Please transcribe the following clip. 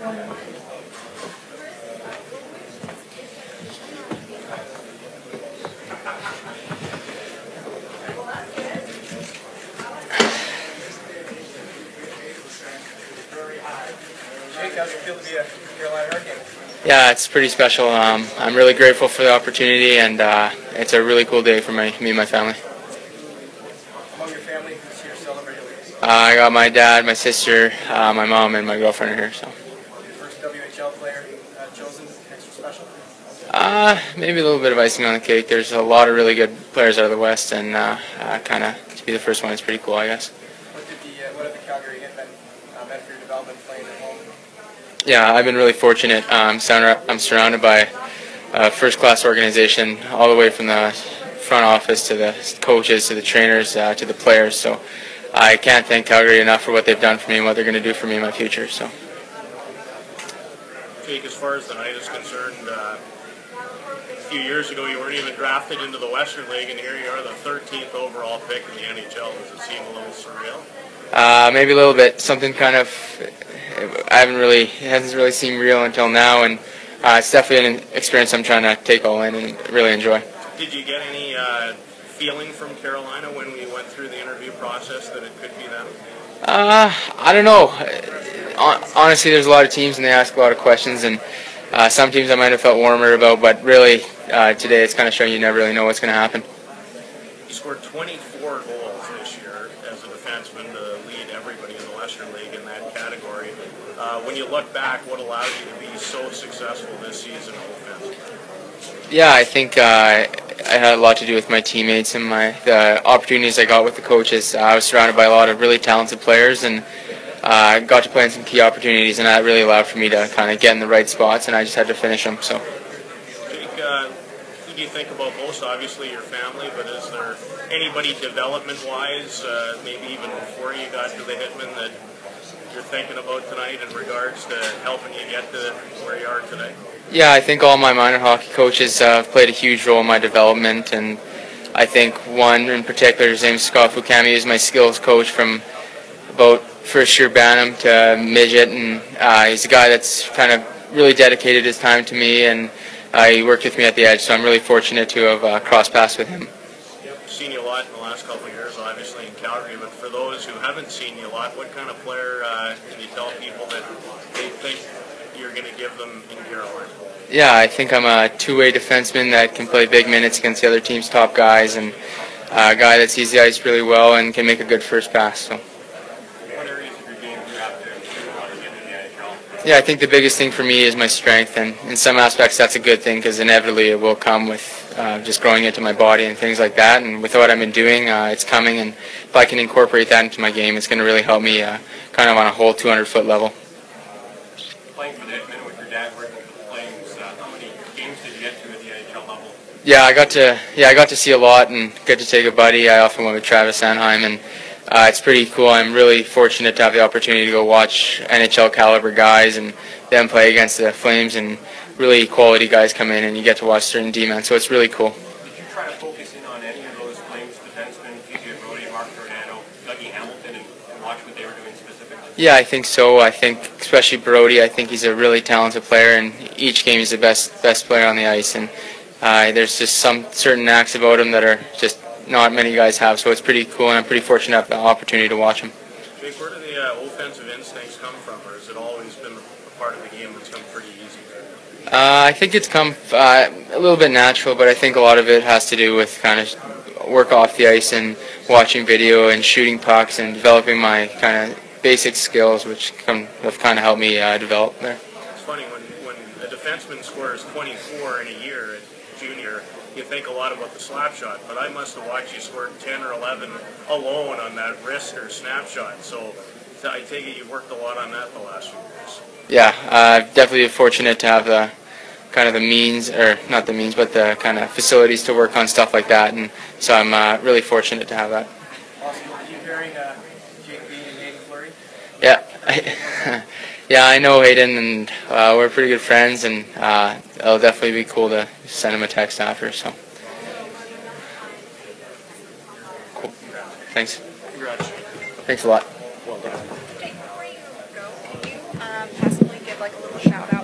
Jake, how's it feel to be a Carolina Hurricane? Yeah, it's pretty special. I'm really grateful for the opportunity, and it's a really cool day for me and my family. Among your family, who's here celebrating with you? I got my dad, my sister, my mom, and my girlfriend are here. So. First WHL player chosen, extra special? Maybe a little bit of icing on the cake. There's a lot of really good players out of the West, and kind of to be the first one is pretty cool, I guess. What have the Calgary Hitmen meant for your development playing at home? Yeah, I've been really fortunate. I'm surrounded by a first-class organization, all the way from the front office to the coaches, to the trainers, to the players. So I can't thank Calgary enough for what they've done for me and what they're going to do for me in my future. So. Jake, as far as the night is concerned, a few years ago you weren't even drafted into the Western League, and here you are, the 13th overall pick in the NHL. Does it seem a little surreal? Maybe a little bit. Something kind of it hasn't really seemed real until now, and it's definitely an experience I'm trying to take all in and really enjoy. Did you get any feeling from Carolina when we went through the interview process that it could be them? I don't know. Honestly, there's a lot of teams and they ask a lot of questions, and some teams I might have felt warmer about, but really today it's kind of showing you never really know what's going to happen. You scored 24 goals this year as a defenseman to lead everybody in the Western League in that category. When you look back, what allowed you to be so successful this season in offense? Yeah, I think it had a lot to do with my teammates and the opportunities I got with the coaches. I was surrounded by a lot of really talented players, and got to play in some key opportunities, and that really allowed for me to kind of get in the right spots, and I just had to finish them. So. Jake, who do you think about most? Obviously your family, but is there anybody development-wise, maybe even before you got to the Hitmen, that you're thinking about tonight in regards to helping you get to where you are today? Yeah, I think all my minor hockey coaches have played a huge role in my development, and I think one in particular, his name is Scott Fukami, is my skills coach from about first year Bantam to midget, and he's a guy that's kind of really dedicated his time to me, and he worked with me at the edge, so I'm really fortunate to have crossed paths with him. I've seen you a lot in the last couple of years, obviously in Calgary, but for those who haven't seen you a lot, what kind of player can you tell people that they think you're going to give them in Carolina? Yeah, I think I'm a two-way defenseman that can play big minutes against the other team's top guys, and a guy that sees the ice really well and can make a good first pass. So. What areas of your game do you have to improve on to get in the NHL? Yeah, I think the biggest thing for me is my strength, and in some aspects that's a good thing because inevitably it will come with just growing into my body and things like that, and with what I've been doing, it's coming, and if I can incorporate that into my game, it's going to really help me kind of on a whole 200-foot level. Playing for the Hitmen with your dad working for the Flames, how many games did you get to at the NHL level? Yeah, I got to see a lot and get to take a buddy. I often went with Travis Sanheim, and it's pretty cool. I'm really fortunate to have the opportunity to go watch NHL caliber guys and them play against the Flames, and really quality guys come in, and you get to watch certain D-men, so it's really cool. Did you try to focus in on any of those Flames defensemen, TJ Brodie, Mark Giordano, Dougie Hamilton, and watch what they were doing specifically? Yeah, I think so. I think especially Brodie, I think he's a really talented player, and each game he's the best player on the ice, and there's just some certain acts about him that are just not many guys have, so it's pretty cool, and I'm pretty fortunate to have the opportunity to watch him. Jake, where do the offensive instincts come from, or has it always been a part of the game that's come pretty easy? I think it's come a little bit natural, but I think a lot of it has to do with kind of work off the ice and watching video and shooting pucks and developing my kind of basic skills, which have kind of helped me develop there. It's funny, when a defenseman scores 24 in a year at junior, you think a lot about the slap shot, but I must have watched you score 10 or 11 alone on that wrist or snapshot, so I take it you've worked a lot on that the last few years. Yeah, definitely fortunate to have the kind of the means, or not the means, but the kind of facilities to work on stuff like that, and so I'm really fortunate to have that. Awesome. Are you pairing Jake Bean and Hayden Fleury? Yeah, yeah, I know Hayden, and we're pretty good friends, and it'll definitely be cool to send him a text after. So, cool. Thanks. Congrats. Thanks a lot. Jake, before you go, can you possibly give give like a little shout out.